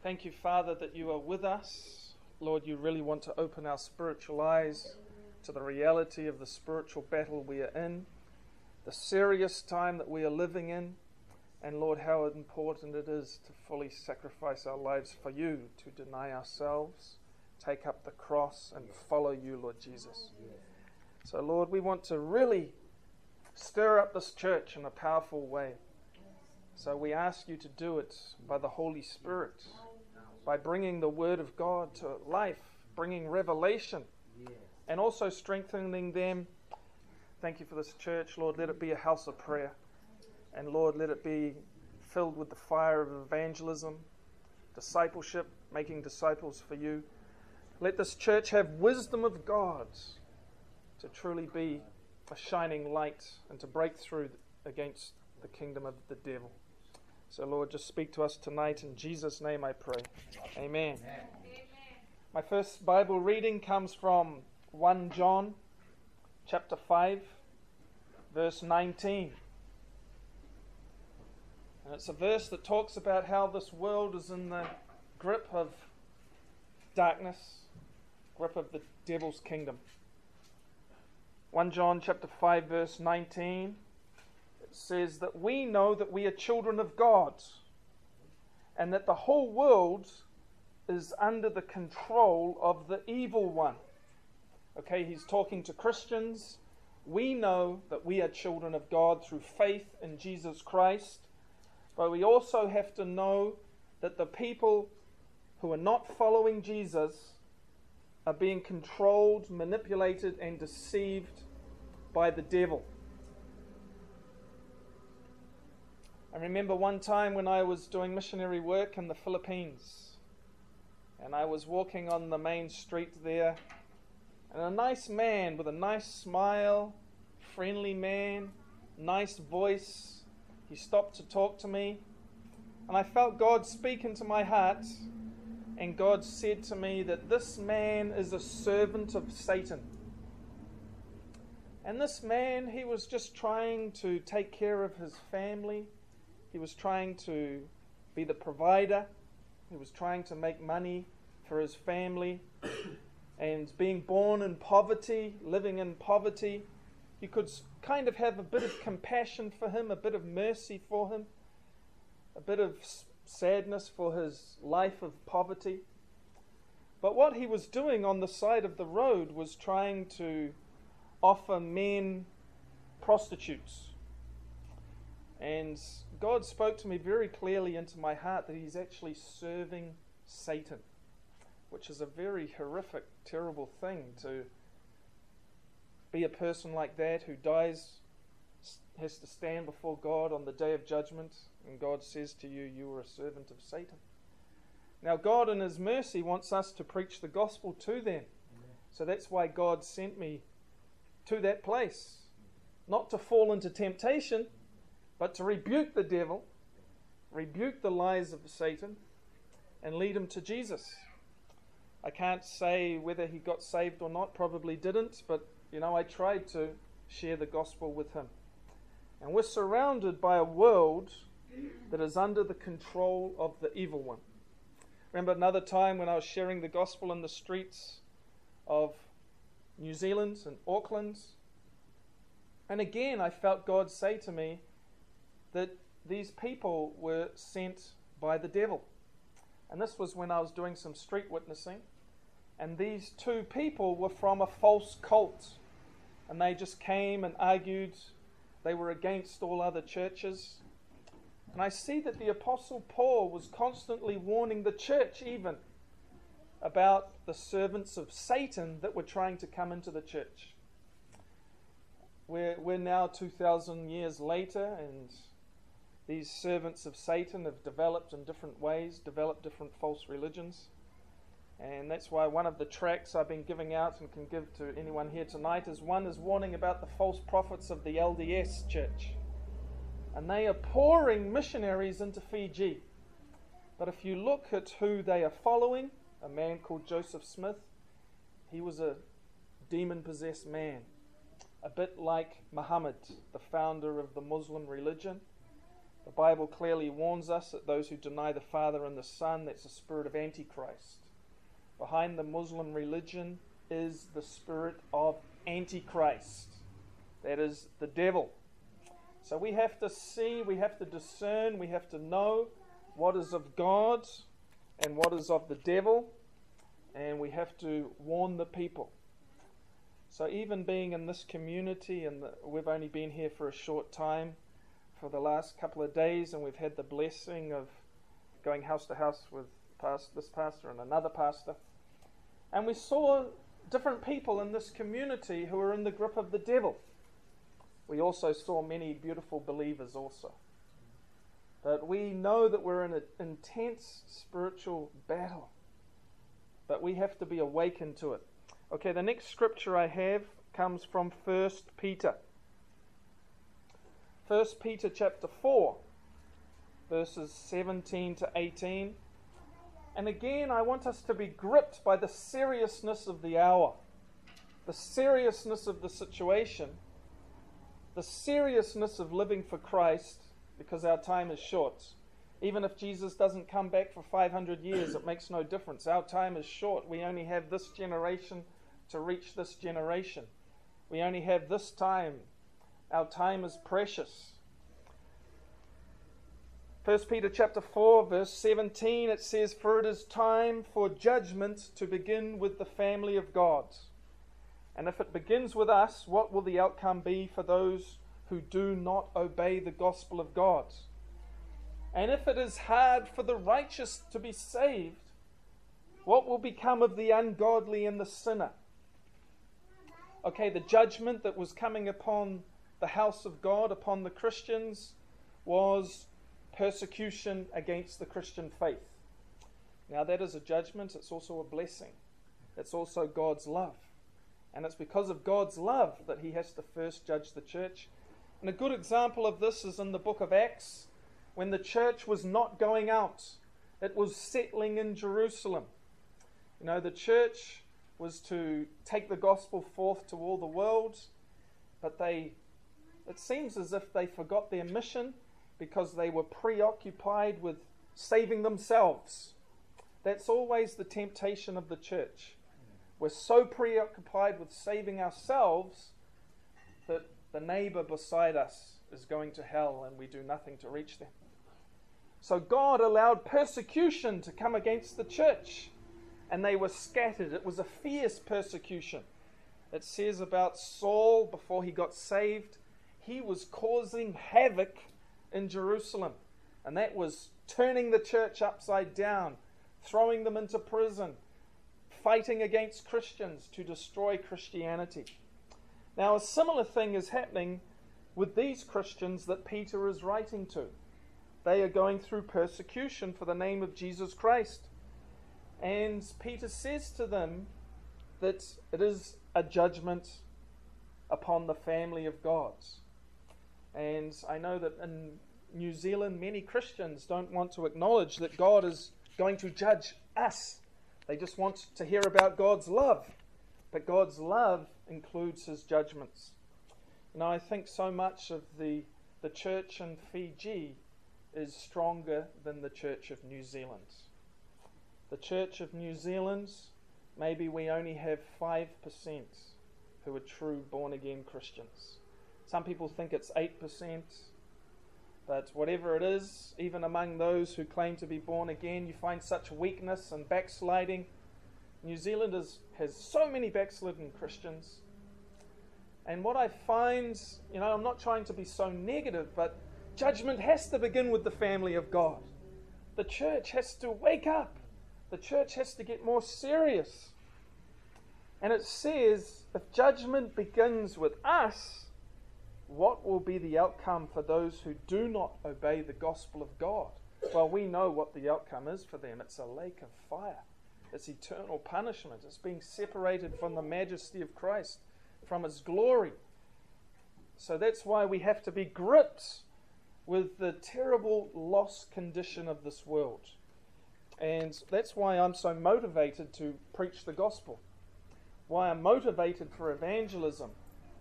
Thank you, Father, that you are with us. Lord, you really want to open our spiritual eyes to the reality of the spiritual battle we are in, the serious time that we are living in, and Lord, how important it is to fully sacrifice our lives for you, to deny ourselves, take up the cross, and follow you, Lord Jesus. So, Lord, we want to really stir up this church in a powerful way. So we ask you to do it by the Holy Spirit, by bringing the Word of God to life, bringing revelation, and also strengthening them. Thank you for this church, Lord. Let it be a house of prayer. And Lord, let it be filled with the fire of evangelism, discipleship, making disciples for you. Let this church have wisdom of God to truly be a shining light and to break through against the kingdom of the devil. So Lord, just speak to us tonight. In Jesus' name I pray. Amen. My first Bible reading comes from 1 John chapter 5, verse 19. And it's a verse that talks about how this world is in the grip of darkness, grip of the devil's kingdom. 1 John chapter 5, verse 19. It says that we know that we are children of God and that the whole world is under the control of the evil one. Okay, he's talking to Christians. We know that we are children of God through faith in Jesus Christ, but we also have to know that the people who are not following Jesus are being controlled, manipulated, and deceived by the devil. I remember one time when I was doing missionary work in the Philippines, and I was walking on the main street there, and a nice man with a nice smile, friendly man, nice voice, he stopped to talk to me, and I felt God speak into my heart, and God said to me that this man is a servant of Satan. And this man, he was just trying to take care of his family. He was trying to be the provider. He was trying to make money for his family. And being born in poverty, living in poverty, you could kind of have a bit of compassion for him, a bit of mercy for him, a bit of sadness for his life of poverty. But what he was doing on the side of the road was trying to offer men prostitutes. And God spoke to me very clearly into my heart that he's actually serving Satan, which is a very horrific, terrible thing to be a person like that who dies, has to stand before God on the day of judgment, and God says to you, you are a servant of Satan. Now God in his mercy wants us to preach the gospel to them. So that's why God sent me to that place, not to fall into temptation, but to rebuke the devil, rebuke the lies of Satan, and lead him to Jesus. I can't say whether he got saved or not, probably didn't, but I tried to share the gospel with him. And we're surrounded by a world that is under the control of the evil one. Remember another time when I was sharing the gospel in the streets of New Zealand and Auckland, and again I felt God say to me that these people were sent by the devil. And this was when I was doing some street witnessing, and these two people were from a false cult, and they just came and argued. They were against all other churches. And I see that the Apostle Paul was constantly warning the church even about the servants of Satan that were trying to come into the church. We're now 2,000 years later, and these servants of Satan have developed in different ways, developed different false religions. And that's why one of the tracts I've been giving out and can give to anyone here tonight is warning about the false prophets of the LDS church. And they are pouring missionaries into Fiji. But if you look at who they are following, a man called Joseph Smith, he was a demon-possessed man, a bit like Muhammad, the founder of the Muslim religion. The Bible clearly warns us that those who deny the Father and the Son, that's the spirit of Antichrist. Behind the Muslim religion is the spirit of Antichrist. That is the devil. So we have to see, we have to discern, we have to know what is of God and what is of the devil, and we have to warn the people. So even being in this community, and we've only been here for a short time, for the last couple of days, and we've had the blessing of going house to house with this pastor and another pastor, and we saw different people in this community who are in the grip of the devil. We also saw many beautiful believers also. But we know that we're in an intense spiritual battle. But we have to be awakened to it. Okay, the next scripture I have comes from 1 Peter. 1 Peter chapter 4, verses 17 to 18. And again, I want us to be gripped by the seriousness of the hour, the seriousness of the situation, the seriousness of living for Christ, because our time is short. Even if Jesus doesn't come back for 500 years, it makes no difference. Our time is short. We only have this generation to reach this generation. We only have this time. Our time is precious. 1 Peter chapter 4, verse 17, it says, "For it is time for judgment to begin with the family of God. And if it begins with us, what will the outcome be for those who do not obey the gospel of God? And if it is hard for the righteous to be saved, what will become of the ungodly and the sinner?" Okay, the judgment that was coming upon the house of God, upon the Christians, was persecution against the Christian faith. Now that is a judgment, it's also a blessing. It's also God's love. And it's because of God's love that he has to first judge the church. And a good example of this is in the book of Acts, when the church was not going out. It was settling in Jerusalem. You know, the church was to take the gospel forth to all the world, but it seems as if they forgot their mission because they were preoccupied with saving themselves. That's always the temptation of the church. We're so preoccupied with saving ourselves that the neighbor beside us is going to hell and we do nothing to reach them. So God allowed persecution to come against the church, and they were scattered. It was a fierce persecution. It says about Saul, before he got saved, he was causing havoc in Jerusalem, and that was turning the church upside down, throwing them into prison, fighting against Christians to destroy Christianity. Now a similar thing is happening with these Christians that Peter is writing to. They are going through persecution for the name of Jesus Christ, and Peter says to them that it is a judgment upon the family of God. And I know that in New Zealand, many Christians don't want to acknowledge that God is going to judge us. They just want to hear about God's love. But God's love includes his judgments. You know, I think so much of the church in Fiji is stronger than the church of New Zealand. The church of New Zealand, maybe we only have 5% who are true born-again Christians. Some people think it's 8%, but whatever it is, even among those who claim to be born again, you find such weakness and backsliding. New Zealand has so many backslidden Christians. And what I find, you know, I'm not trying to be so negative, but judgment has to begin with the family of God. The church has to wake up. The church has to get more serious. And it says, if judgment begins with us, what will be the outcome for those who do not obey the gospel of God? Well, we know what the outcome is for them. It's a lake of fire. It's eternal punishment. It's being separated from the majesty of Christ, from his glory. So that's why we have to be gripped with the terrible lost condition of this world. And that's why I'm so motivated to preach the gospel. Why I'm motivated for evangelism.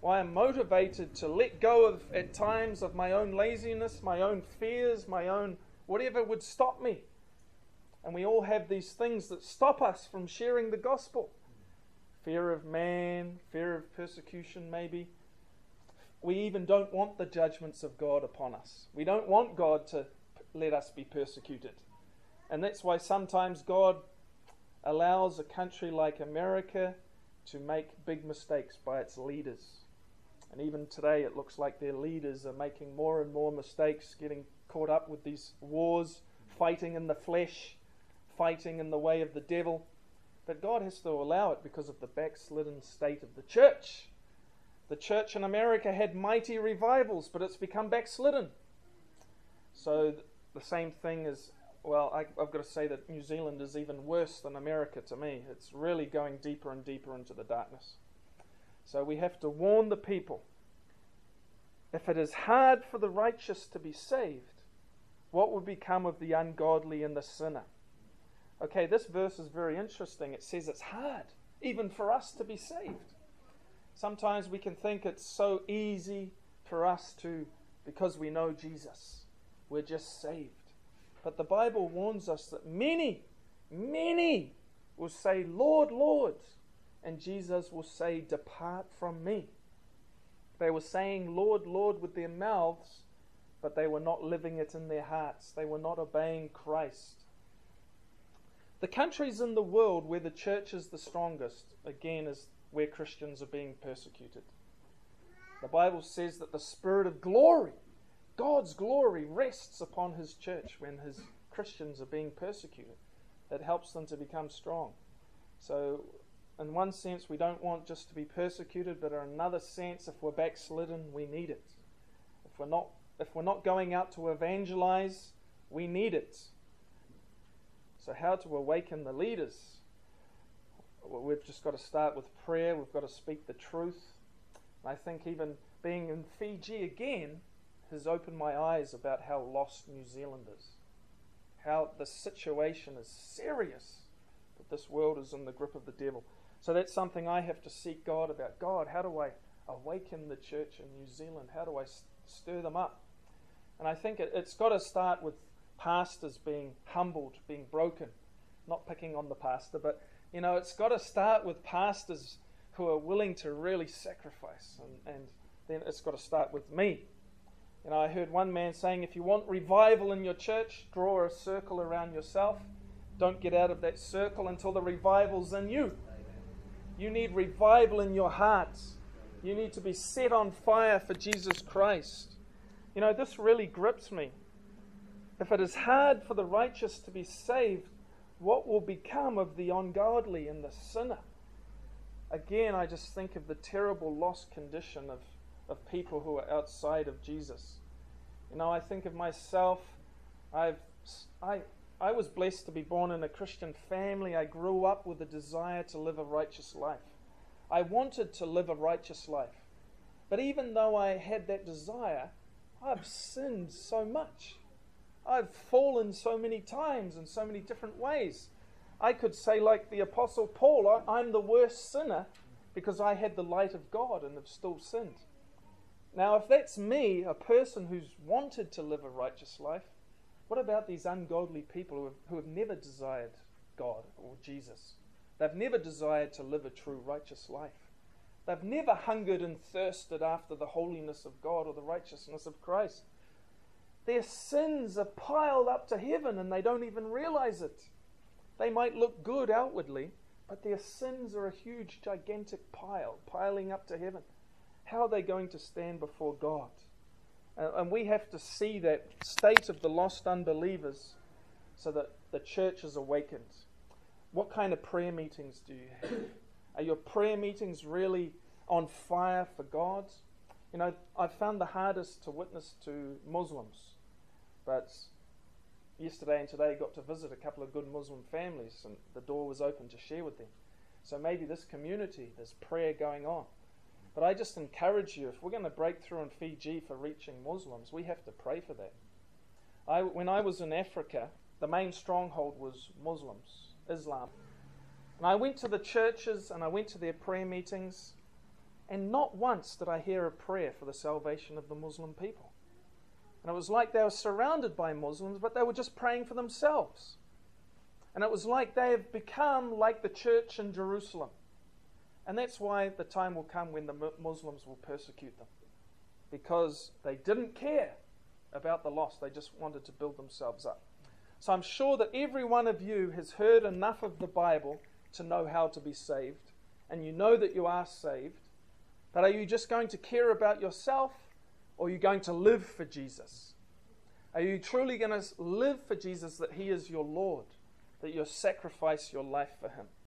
why I'm motivated to let go of, at times, of my own laziness, my own fears, my own whatever would stop me. And we all have these things that stop us from sharing the gospel. Fear of man, fear of persecution maybe. We even don't want the judgments of God upon us. We don't want God to let us be persecuted. And that's why sometimes God allows a country like America to make big mistakes by its leaders. And even today it looks like their leaders are making more and more mistakes, getting caught up with these wars, fighting in the flesh, fighting in the way of the devil. But God has to allow it because of the backslidden state of the church. The church in America had mighty revivals, but it's become backslidden. So the same thing is, well, I've got to say that New Zealand is even worse than America to me. It's really going deeper and deeper into the darkness. So we have to warn the people. If it is hard for the righteous to be saved, what will become of the ungodly and the sinner? Okay, this verse is very interesting. It says it's hard, even for us to be saved. Sometimes we can think it's so easy for us to, because we know Jesus, we're just saved. But the Bible warns us that many will say, Lord, Lord, and Jesus will say, depart from me. They were saying, Lord, Lord, with their mouths, but they were not living it in their hearts. They were not obeying Christ. The countries in the world where the church is the strongest, again, is where Christians are being persecuted. The Bible says that the Spirit of glory, God's glory, rests upon His church when His Christians are being persecuted. It helps them to become strong. So, in one sense, we don't want just to be persecuted, but in another sense, if we're backslidden, we need it. If we're not going out to evangelize, we need it. So how to awaken the leaders? Well, we've just got to start with prayer. We've got to speak the truth. And I think even being in Fiji again has opened my eyes about how lost New Zealand is. How the situation is serious. That this world is in the grip of the devil. So that's something I have to seek God about. God, how do I awaken the church in New Zealand? How do I stir them up? And I think it's got to start with pastors being humbled, being broken. Not picking on the pastor, but it's got to start with pastors who are willing to really sacrifice. And then it's got to start with me. I heard one man saying, if you want revival in your church, draw a circle around yourself. Don't get out of that circle until the revival's in you. You need revival in your hearts. You need to be set on fire for Jesus Christ. This really grips me. If it is hard for the righteous to be saved, what will become of the ungodly and the sinner? Again, I just think of the terrible lost condition of people who are outside of Jesus. I think of myself. I was blessed to be born in a Christian family. I grew up with a desire to live a righteous life. I wanted to live a righteous life. But even though I had that desire, I've sinned so much. I've fallen so many times in so many different ways. I could say, like the Apostle Paul, I'm the worst sinner because I had the light of God and have still sinned. Now, if that's me, a person who's wanted to live a righteous life, what about these ungodly people who have never desired God or Jesus? They've never desired to live a true righteous life. They've never hungered and thirsted after the holiness of God or the righteousness of Christ. Their sins are piled up to heaven and they don't even realize it. They might look good outwardly, but their sins are a huge, gigantic pile, piling up to heaven. How are they going to stand before God? And we have to see that state of the lost unbelievers so that the church is awakened. What kind of prayer meetings do you have? Are your prayer meetings really on fire for God? I found the hardest to witness to Muslims, but yesterday and today got to visit a couple of good Muslim families and the door was open to share with them. So maybe this community, there's prayer going on. But I just encourage you, if we're going to break through in Fiji for reaching Muslims, we have to pray for that. When I was in Africa, the main stronghold was Muslims, Islam. And I went to the churches and I went to their prayer meetings, And not once did I hear a prayer for the salvation of the Muslim people. And it was like they were surrounded by Muslims, but they were just praying for themselves. And it was like they have become like the church in Jerusalem. And that's why the time will come when the Muslims will persecute them. Because they didn't care about the lost. They just wanted to build themselves up. So I'm sure that every one of you has heard enough of the Bible to know how to be saved. And you know that you are saved. But are you just going to care about yourself, or are you going to live for Jesus? Are you truly going to live for Jesus, that He is your Lord, that you sacrifice your life for Him?